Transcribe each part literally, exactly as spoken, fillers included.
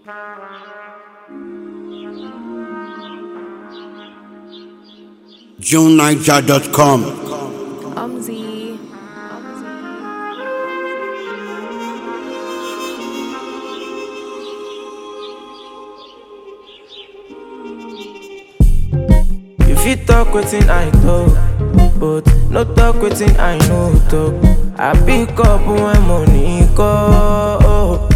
June Niger dot com. Umzy. If you talk wetin I talk, but no talk wetin I no talk. I pick up when money call.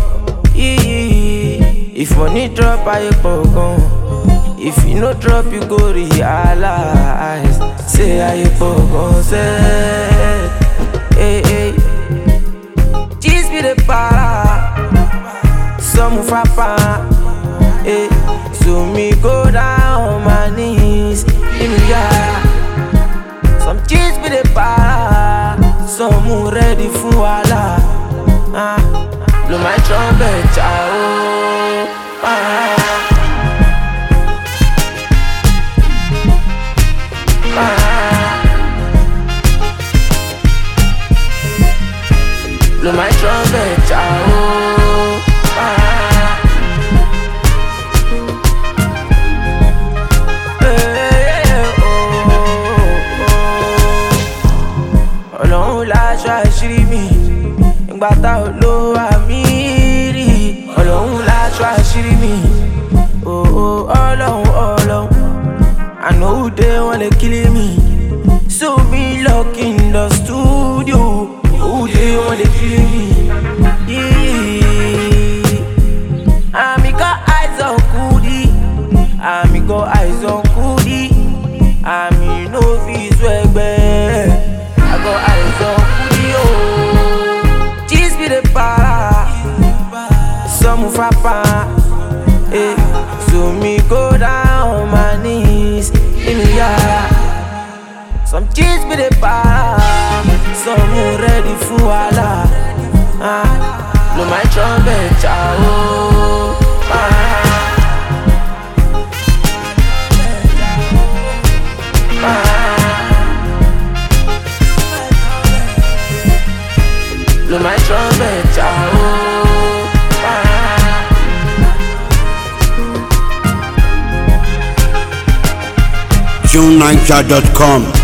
If money drop, I go gone. If you no drop, you go realize. Say I go gone, say. Hey, hey. Cheese be the para. Some frappa. Hey. So me go down on my knees. In the yard. Some cheese be the para. Some who ready for wala. Ah. Blow my trumpet, ciao. Ah. Blow my trumpet, ciao. Ah. Hey, oh, oh. Ọlọ́run láṣọ àṣírí mi, ìgbà tá ò lo àmì rí. Ọlọ́run láṣọ àṣírí mi, oh, oh, Ọlọ́run, Ọlọ́run. I know who they wanna kill me, so me lock in the studio. Who they wanna kill me? Yeah. I got eyes on Kudi. I got eyes on Kudi. I no fees wegbe. I got eyes on Kudi. Oh, cheese be the para. Some frappa. Eh, so me go down on my knees in the yard. Some cheese be the para. Some who ready for wala. Ah, blow my trumpet, ciao. Ah, ah, blow my trumpet, ciao. Ah, June Niger dot com.